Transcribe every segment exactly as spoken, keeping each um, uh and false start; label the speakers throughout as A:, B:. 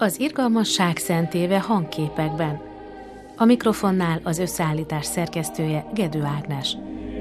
A: Az irgalmasság szentéve hangképekben. A mikrofonnál az összeállítás szerkesztője Gedő Ágnes.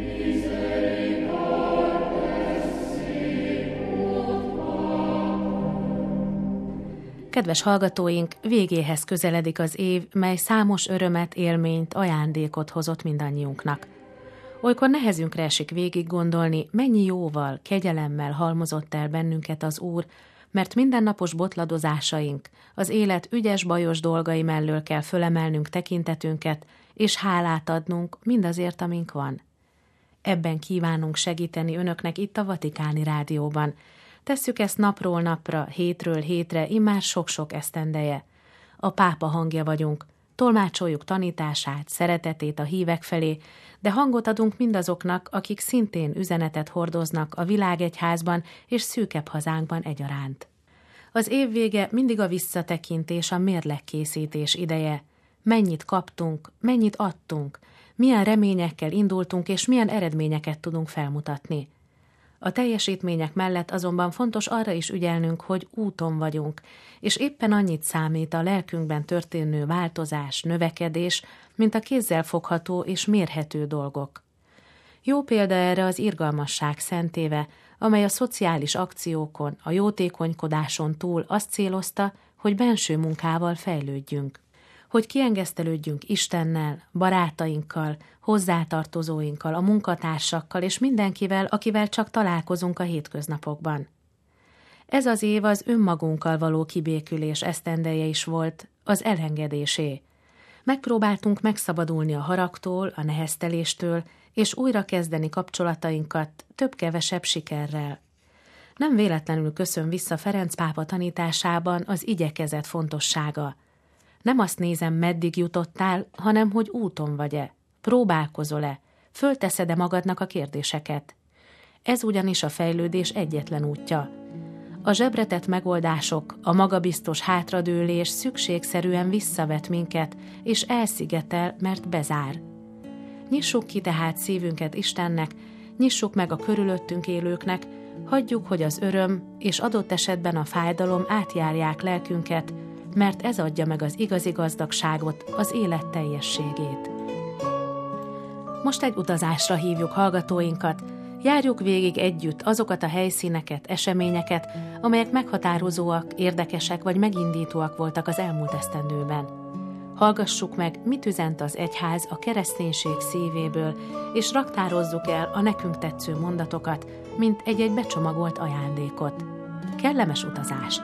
A: Kedves hallgatóink, végéhez közeledik az év, mely számos örömet, élményt, ajándékot hozott mindannyiunknak. Olykor nehezünkre esik végig gondolni, mennyi jóval, kegyelemmel halmozott el bennünket az Úr, mert mindennapos botladozásaink, az élet ügyes-bajos dolgai mellől kell fölemelnünk tekintetünket, és hálát adnunk mindazért, amink van. Ebben kívánunk segíteni önöknek itt a Vatikáni Rádióban. Tesszük ezt napról napra, hétről hétre, immár sok-sok esztendeje. A pápa hangja vagyunk, tolmácsoljuk tanítását, szeretetét a hívek felé, de hangot adunk mindazoknak, akik szintén üzenetet hordoznak a világegyházban és szűkebb hazánkban egyaránt. Az év vége mindig a visszatekintés, a mérlegkészítés ideje. Mennyit kaptunk, mennyit adtunk, milyen reményekkel indultunk és milyen eredményeket tudunk felmutatni. A teljesítmények mellett azonban fontos arra is ügyelnünk, hogy úton vagyunk, és éppen annyit számít a lelkünkben történő változás, növekedés, mint a kézzel fogható és mérhető dolgok. Jó példa erre az irgalmasság szentéve, amely a szociális akciókon, a jótékonykodáson túl azt célozta, hogy benső munkával fejlődjünk. Hogy kiengesztelődjünk Istennel, barátainkkal, hozzátartozóinkkal, a munkatársakkal és mindenkivel, akivel csak találkozunk a hétköznapokban. Ez az év az önmagunkkal való kibékülés esztendeje is volt, az elengedésé. Megpróbáltunk megszabadulni a haragtól, a nehezteléstől, és újra kezdeni kapcsolatainkat több-kevesebb sikerrel. Nem véletlenül köszön vissza Ferenc pápa tanításában az igyekezet fontossága. Nem azt nézem, meddig jutottál, hanem hogy úton vagy-e, próbálkozol-e, fölteszed-e magadnak a kérdéseket. Ez ugyanis a fejlődés egyetlen útja. A zsebretett megoldások, a magabiztos hátradőlés szükségszerűen visszavet minket, és elszigetel, mert bezár. Nyissuk ki tehát szívünket Istennek, nyissuk meg a körülöttünk élőknek, hagyjuk, hogy az öröm és adott esetben a fájdalom átjárják lelkünket, mert ez adja meg az igazi gazdagságot, az élet teljességét. Most egy utazásra hívjuk hallgatóinkat, járjuk végig együtt azokat a helyszíneket, eseményeket, amelyek meghatározóak, érdekesek vagy megindítóak voltak az elmúlt esztendőben. Hallgassuk meg, mit üzent az egyház a kereszténység szívéből, és raktározzuk el a nekünk tetsző mondatokat, mint egy-egy becsomagolt ajándékot. Kellemes utazást!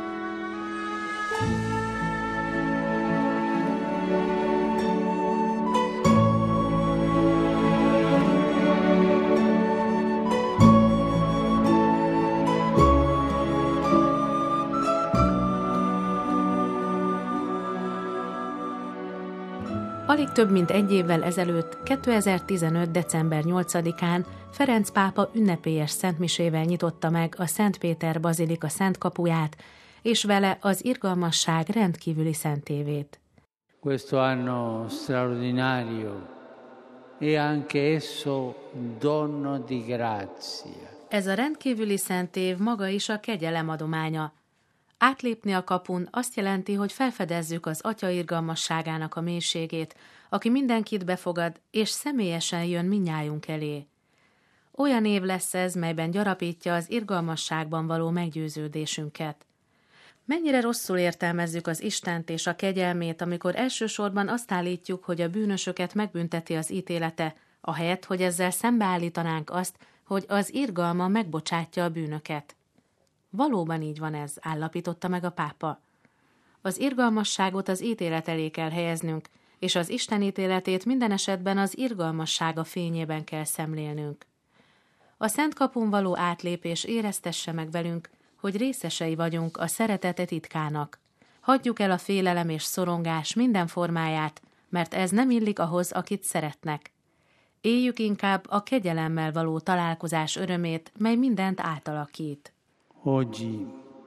A: Alig több mint egy évvel ezelőtt, kétezer-tizenöt. december nyolcadikán Ferenc pápa ünnepélyes szentmisével nyitotta meg a Szent Péter bazilika szent kapuját, és vele az irgalmasság rendkívüli szentévét.
B: Questo anno straordinario è anche esso dono di grazia.
A: Ez a rendkívüli szentév maga is a kegyelem adománya. Átlépni a kapun azt jelenti, hogy felfedezzük az Atya irgalmasságának a mélységét, aki mindenkit befogad, és személyesen jön mindnyájunk elé. Olyan év lesz ez, melyben gyarapítja az irgalmasságban való meggyőződésünket. Mennyire rosszul értelmezzük az Istent és a kegyelmét, amikor elsősorban azt állítjuk, hogy a bűnösöket megbünteti az ítélete, ahelyett, hogy ezzel szembeállítanánk azt, hogy az irgalma megbocsátja a bűnöket. Valóban így van ez, állapította meg a pápa. Az irgalmasságot az ítélet elé kell helyeznünk, és az Isten ítéletét minden esetben az irgalmassága fényében kell szemlélnünk. A szent kapun való átlépés éreztesse meg velünk, hogy részesei vagyunk a szeretete titkának. Hagyjuk el a félelem és szorongás minden formáját, mert ez nem illik ahhoz, akit szeretnek. Éljük inkább a kegyelemmel való találkozás örömét, mely mindent átalakít.
B: Oggi,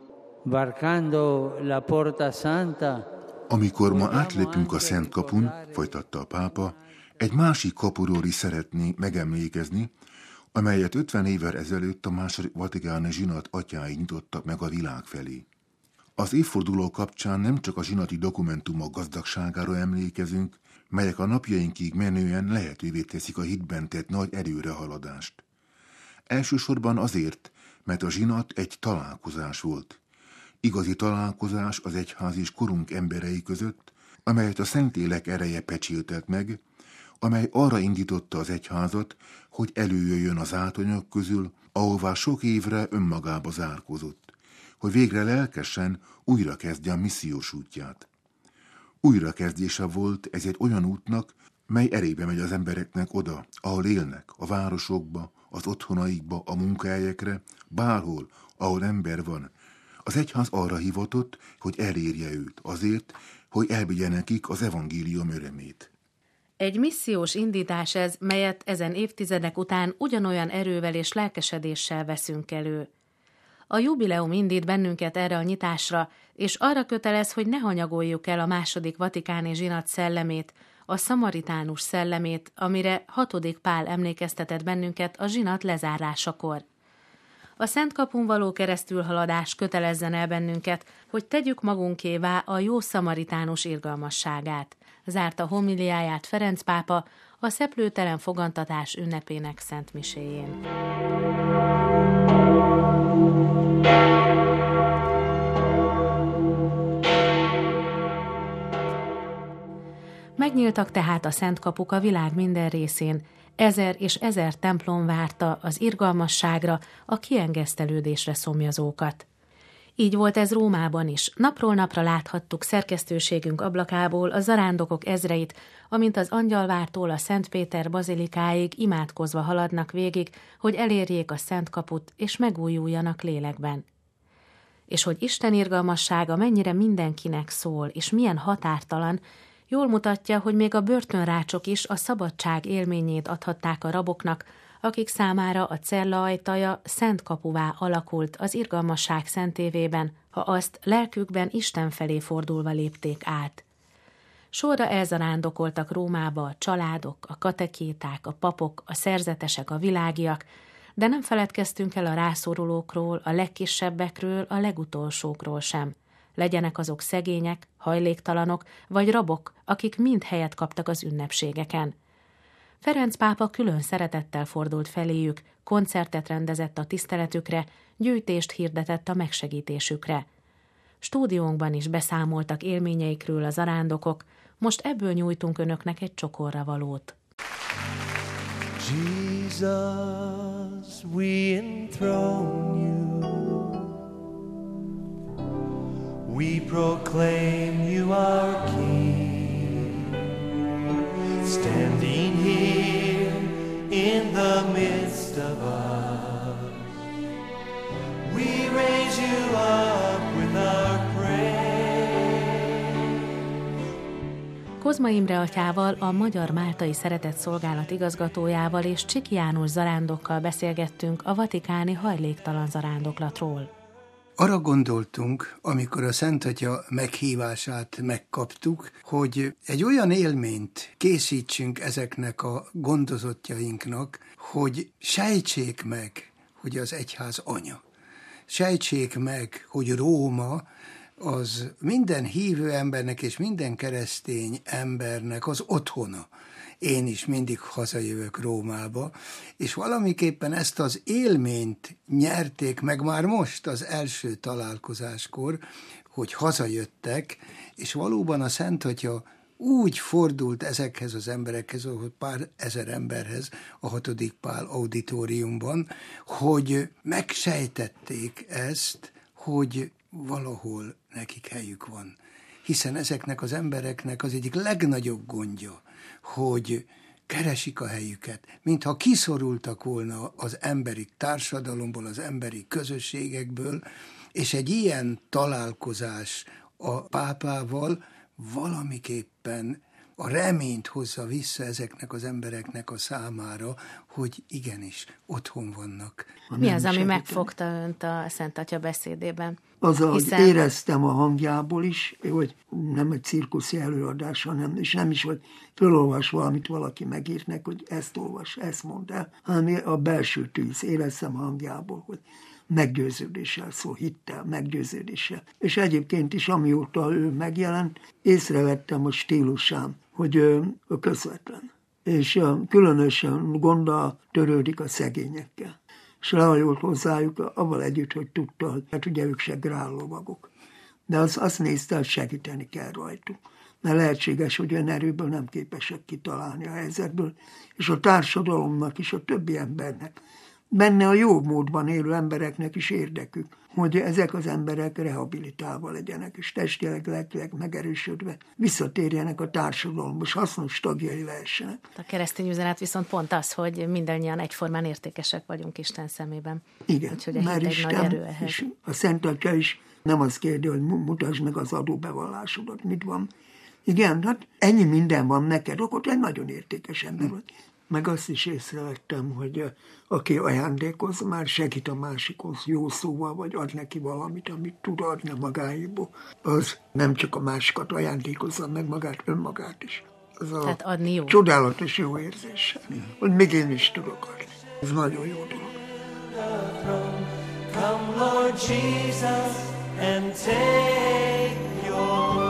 B: varcando la porta santa,
C: amikor ma átlépünk a Szent kapun, folytatta a pápa, egy másik kapuról is szeretné megemlékezni, amelyet ötven évvel ezelőtt a második vatikáni zsinat atyái nyitottak meg a világ felé. Az évforduló kapcsán nem csak a zsinati dokumentumok gazdagságára emlékezünk, melyek a napjainkig menően lehetővé teszik a hitben tett nagy előrehaladást. Elsősorban azért, mert a zsinat egy találkozás volt. Igazi találkozás az egyház és korunk emberei között, amelyet a Szentlélek ereje pecsételt meg, amely arra indította az egyházat, hogy előjöjjön az átonyok közül, ahová sok évre önmagába zárkozott, hogy végre lelkesen újra kezdje a missziós útját. Újrakezdése volt ez egy olyan útnak, mely elébe megy az embereknek oda, ahol élnek, a városokba, az otthonaikba, a munkahelyekre, bárhol, ahol ember van. Az egyház arra hivatott, hogy elérje őt, azért, hogy elvigye nekik az evangélium örömét.
A: Egy missziós indítás ez, melyet ezen évtizedek után ugyanolyan erővel és lelkesedéssel veszünk elő. A jubileum indít bennünket erre a nyitásra, és arra kötelez, hogy ne hanyagoljuk el a második vatikáni zsinat szellemét, a szamaritánus szellemét, amire hatodik Pál emlékeztetett bennünket a zsinat lezárásakor. A Szent Kapun való keresztülhaladás kötelezzen el bennünket, hogy tegyük magunkévá a jó szamaritánus irgalmasságát, zárta homiliáját Ferenc pápa a szeplőtelen fogantatás ünnepének szent miséjén. Megnyíltak tehát a szent kapuk a világ minden részén, ezer és ezer templom várta az irgalmasságra, a kiengesztelődésre szomjazókat. Így volt ez Rómában is. Napról napra láthattuk szerkesztőségünk ablakából a zarándokok ezreit, amint az Angyalvártól a Szent Péter bazilikáig imádkozva haladnak végig, hogy elérjék a szent kaput és megújuljanak lélekben. És hogy Isten irgalmassága mennyire mindenkinek szól, és milyen határtalan, jól mutatja, hogy még a börtönrácsok is a szabadság élményét adhatták a raboknak, akik számára a cella ajtaja szent kapuvá alakult az irgalmasság szentévében, ha azt lelkükben Isten felé fordulva lépték át. Sorra elzarándokoltak Rómába a családok, a katekéták, a papok, a szerzetesek, a világiak, de nem feledkeztünk el a rászorulókról, a legkisebbekről, a legutolsókról sem. Legyenek azok szegények, hajléktalanok vagy rabok, akik mind helyet kaptak az ünnepségeken. Ferenc pápa külön szeretettel fordult feléjük, koncertet rendezett a tiszteletükre, gyűjtést hirdetett a megsegítésükre. Stúdiónkban is beszámoltak élményeikről a zarándokok, most ebből nyújtunk önöknek egy csokorra valót.
D: Jesus, we enthrone you. We proclaim you our King, standing here in the midst of us. We raise you up with our praise.
A: Kozma Imre atyával, a Magyar Máltai Szeretett Szolgálat igazgatójával és Csiki János zarándokkal beszélgettünk a vatikáni hajléktalan zarándoklatról.
E: Arra gondoltunk, amikor a Szent Atya meghívását megkaptuk, hogy egy olyan élményt készítsünk ezeknek a gondozottjainknak, hogy sejtsék meg, hogy az egyház anya. Sejtsék meg, hogy Róma az minden hívő embernek és minden keresztény embernek az otthona. Én is mindig hazajövök Rómába, és valamiképpen ezt az élményt nyerték meg már most az első találkozáskor, hogy hazajöttek, és valóban a Szent Atya úgy fordult ezekhez az emberekhez, ahogy pár ezer emberhez a hatodik Pál auditoriumban, hogy megsejtették ezt, hogy valahol nekik helyük van. Hiszen ezeknek az embereknek az egyik legnagyobb gondja, hogy keresik a helyüket, mintha kiszorultak volna az emberi társadalomból, az emberi közösségekből, és egy ilyen találkozás a pápával valamiképpen a reményt hozza vissza ezeknek az embereknek a számára, hogy igenis, otthon vannak.
A: Mi az, ami megfogta önt a Szent Atya beszédében?
F: Az, ahogy
A: Hiszen...
F: éreztem a hangjából is, hogy nem egy cirkuszi előadás, hanem, és nem is, hogy felolvas valamit valaki megírt neki, hogy ezt olvas, ezt mondd el, hanem a belső tűz, éreztem a hangjából, hogy meggyőződéssel szól, hittel, meggyőződéssel. És egyébként is, amióta ő megjelent, észrevettem a stílusán, hogy ő, ő közvetlen. És különösen gondol törődik a szegényekkel. És lehajolt hozzájuk, avval együtt, hogy tudta, mert ugye ők se grállovagok. De az, azt nézte, hogy segíteni kell rajtuk. Mert lehetséges, hogy olyan erőből nem képesek kitalálni a helyzetből, és a társadalomnak is, a többi embernek, benne a jó módban élő embereknek is érdekük, hogy ezek az emberek rehabilitálva legyenek, és testileg, lelkileg megerősödve visszatérjenek a társadalomba, és hasznos tagjai lehessenek.
A: A keresztény üzenet viszont pont az, hogy mindannyian egyformán értékesek vagyunk Isten szemében.
F: Igen,
A: úgyhogy a
F: mert
A: hit egy
F: Isten,
A: nagy erő ehhez.
F: És a Szent Atya is nem azt kérdi, hogy mutasd meg az adóbevallásodat, mit van. Igen, hát ennyi minden van neked, akkor egy nagyon értékes ember vagy. Meg azt is észrevettem, hogy aki ajándékoz, már segít a másikhoz jó szóval, vagy ad neki valamit, amit tud adni magáéból. Az nem csak a másikat ajándékozza, meg magát, önmagát is. Az
A: Tehát adni jó.
F: Csodálatos jó érzés, hogy még én is tudok adni. Ez nagyon jó dolog.
D: Come, Lord Jesus, and take your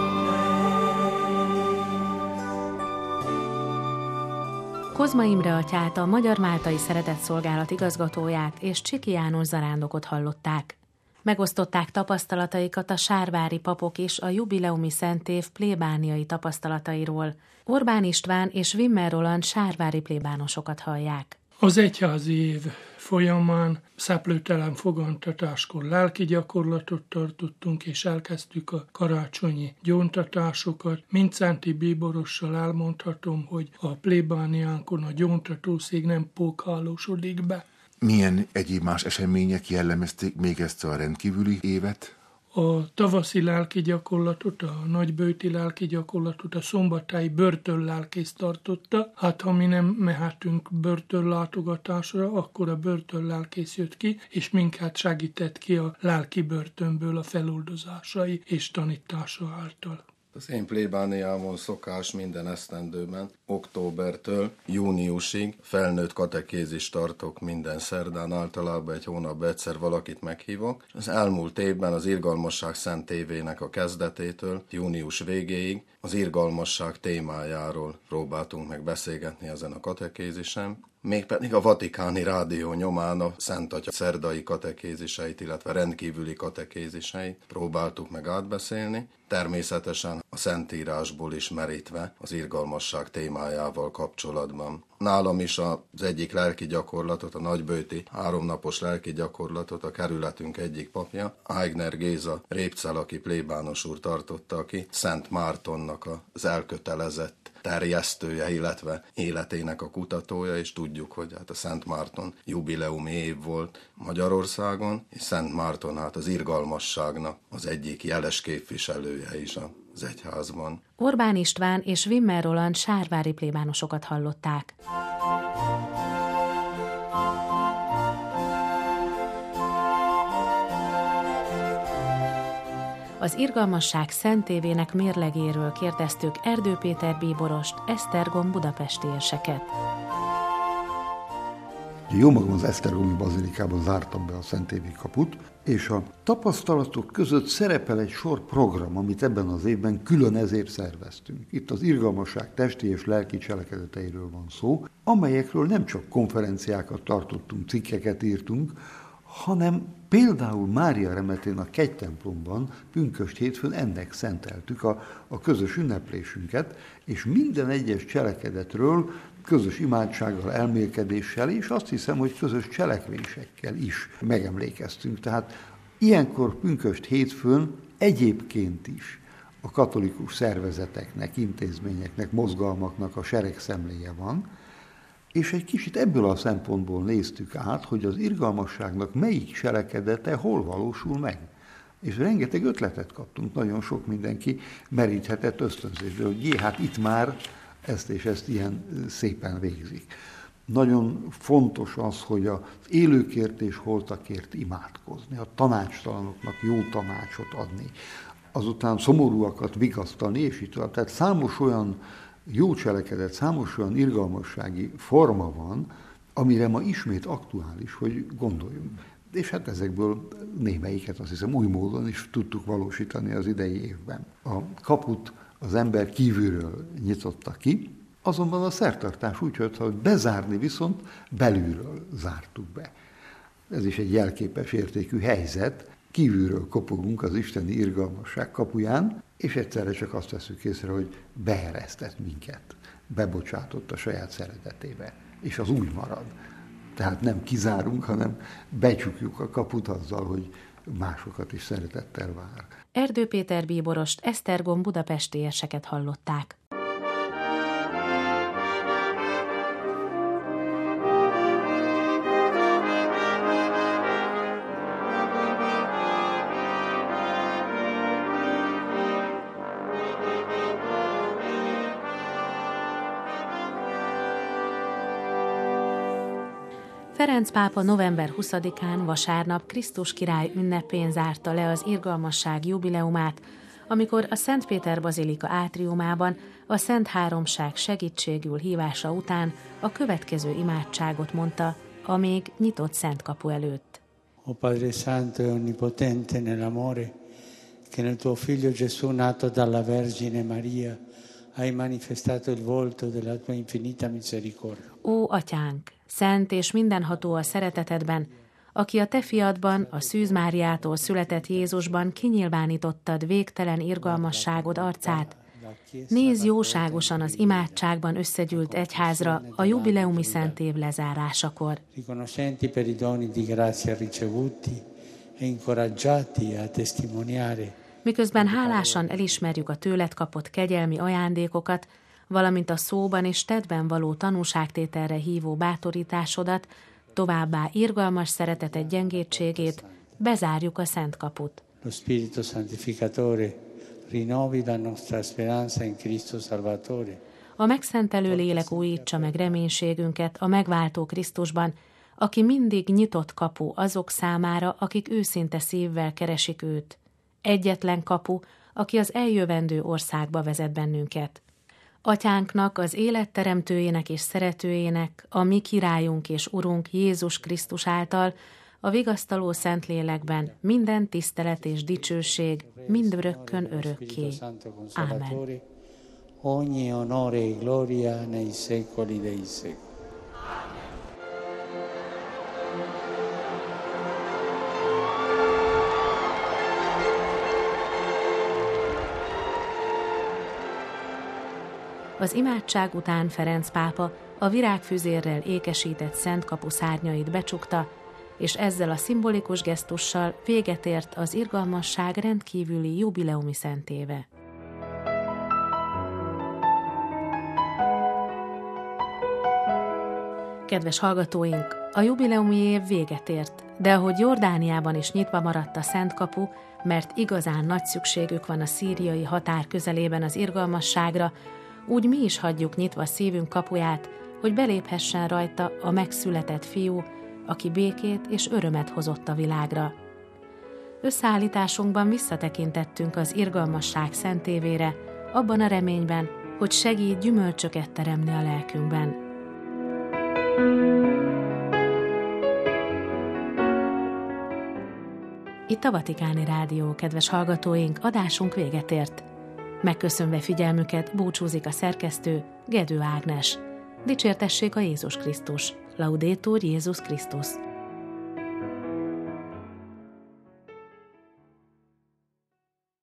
A: Kozma Imre atyát, a Magyar Máltai Szeretett Szolgálat igazgatóját és Csiki János zarándokot hallották. Megosztották tapasztalataikat a sárvári papok is a jubileumi szentév plébániai tapasztalatairól. Orbán István és Wimmer Roland sárvári plébánosokat hallják.
G: Az egyházi év folyamán szeplőtelen fogantatáskor lelki gyakorlatot tartottunk, és elkezdtük a karácsonyi gyóntatásokat. Mincenti bíborossal elmondhatom, hogy a plébániánkon a gyóntatószék nem pókhálósodik be.
C: Milyen egyéb más események jellemezték még ezt a rendkívüli évet?
G: A tavaszi lelki gyakorlatot, a nagybőti lelki gyakorlatot a szombathelyi börtönlelkész tartotta. Hát ha mi nem mehetünk börtönlátogatásra, akkor a börtönlelkész jött ki, és minket segített ki a lelki börtönből a feloldozásai és tanítása által.
H: Az én plébániámon szokás minden esztendőben, októbertől júniusig felnőtt katekézist tartok minden szerdán, általában egy hónapban egyszer valakit meghívok. Az elmúlt évben az Irgalmasság Szent Évének a kezdetétől június végéig az irgalmasság témájáról próbáltunk meg beszélgetni ezen a katekézisen. Mégpedig a Vatikáni Rádió nyomán a Szent Atya szerdai katekéziseit, illetve rendkívüli katekéziseit próbáltuk meg átbeszélni, természetesen a Szentírásból is merítve az irgalmasság témájával kapcsolatban. Nálam is az egyik lelki gyakorlatot, a nagybőti háromnapos lelki gyakorlatot a kerületünk egyik papja, Aigner Géza répcelaki plébános úr tartotta ki, Szent Mártonnak az elkötelezett terjesztője, illetve életének a kutatója, és tudjuk, hogy hát a Szent Márton jubileumi év volt Magyarországon, és Szent Márton hát az irgalmasságnak az egyik jeles képviselője is az egyházban.
A: Orbán István és Wimmer Roland sárvári plébánosokat hallották. Az Irgalmasság Szent Évének mérlegéről kérdeztük Erdő Péter bíborost, Esztergom budapesti érseket.
I: Jó magam az Esztergomi bazilikában zártam be a szentévi kaput, és a tapasztalatok között szerepel egy sor program, amit ebben az évben külön ezért szerveztünk. Itt az irgalmasság testi és lelki cselekedeteiről van szó, amelyekről nem csak konferenciákat tartottunk, cikkeket írtunk, hanem például Mária Remetén a kegytemplomban pünkösd hétfőn ennek szenteltük a, a közös ünneplésünket, és minden egyes cselekedetről közös imádsággal, elmélkedéssel, és azt hiszem, hogy közös cselekvésekkel is megemlékeztünk. Tehát ilyenkor pünkösd hétfőn egyébként is a katolikus szervezeteknek, intézményeknek, mozgalmaknak a seregszemléje van, és egy kicsit ebből a szempontból néztük át, hogy az irgalmasságnak melyik cselekedete hol valósul meg. És rengeteg ötletet kaptunk, nagyon sok mindenki meríthetett ösztönzésből, hogy jé, hát itt már ezt és ezt ilyen szépen végzik. Nagyon fontos az, hogy az élőkért és holtakért imádkozni, a tanácstalanoknak jó tanácsot adni, azután szomorúakat vigasztani, és így tovább. Tehát számos olyan jó cselekedet, számos olyan irgalmassági forma van, amire ma ismét aktuális, hogy gondoljunk. És hát ezekből némelyiket azt hiszem új módon is tudtuk valósítani az idei évben. A kaput az ember kívülről nyitotta ki, azonban a szertartás úgy jött, hogy bezárni viszont belülről zártuk be. Ez is egy jelképes értékű helyzet. Kívülről kopogunk az isteni irgalmasság kapuján, és egyszerre csak azt veszük észre, hogy beeresztett minket, bebocsátott a saját szeretetébe, és az úgy marad. Tehát nem kizárunk, hanem becsukjuk a kaput azzal, hogy másokat is szeretettel vár.
A: Erdő Péter bíborost, Esztergom budapesti érseket hallották. Ferenc pápa november huszadikán vasárnap Krisztus király ünnepén zárta le az irgalmasság jubileumát, amikor a Szent Péter bazilika átriumában a Szent Háromság segítségül hívása után a következő imádságot mondta a még nyitott Szent Kapu előtt.
B: O Padre Santo e Onnipotente nell'amore, che nel tuo Figlio Gesù nato dalla Vergine Maria hai manifestato il volto della tua infinita misericordia.
A: Ó, Atyánk, szent és mindenható a szeretetedben, aki a te fiadban, a Szűz Máriától született Jézusban kinyilvánítottad végtelen irgalmasságod arcát, nézz jóságosan az imádságban összegyűlt egyházra a jubileumi szentév lezárásakor.
B: Riconoscenti per i doni di grazia ricevuti e incoraggiati a testimoniare.
A: Miközben hálásan elismerjük a tőled kapott kegyelmi ajándékokat, valamint a szóban és tettben való tanúságtételre hívó bátorításodat, továbbá irgalmas szereteted gyengétségét, bezárjuk a Szent Kaput.
B: Lo Spirito Santificatore rinnovi la nostra speranza in Cristo Salvatore.
A: A megszentelő lélek újítsa meg reménységünket a megváltó Krisztusban, aki mindig nyitott kapu azok számára, akik őszinte szívvel keresik őt. Egyetlen kapu, aki az eljövendő országba vezet bennünket. Atyánknak, az élet teremtőjének és szeretőjének, a mi királyunk és urunk Jézus Krisztus által, a vigasztaló Szentlélekben minden tisztelet és dicsőség mindörökkön örökké. Ámen.
B: Ogni onore e gloria nei secoli dei secoli.
A: Az imádság után Ferenc pápa a virágfüzérrel ékesített Szent Kapu szárnyait becsukta, és ezzel a szimbolikus gesztussal véget ért az irgalmasság rendkívüli jubileumi szentéve. Kedves hallgatóink, a jubileumi év véget ért, de ahogy Jordániában is nyitva maradt a Szent Kapu, mert igazán nagy szükségük van a szíriai határ közelében az irgalmasságra, úgy mi is hagyjuk nyitva szívünk kapuját, hogy beléphessen rajta a megszületett fiú, aki békét és örömet hozott a világra. Összeállításunkban visszatekintettünk az irgalmasság szentévére, abban a reményben, hogy segít gyümölcsöket teremni a lelkünkben. Itt a Vatikáni Rádió, kedves hallgatóink, adásunk véget ért. Megköszönve figyelmüket búcsúzik a szerkesztő, Gedő Ágnes. Dicsértessék a Jézus Krisztus. Laudetur Jézus Krisztus.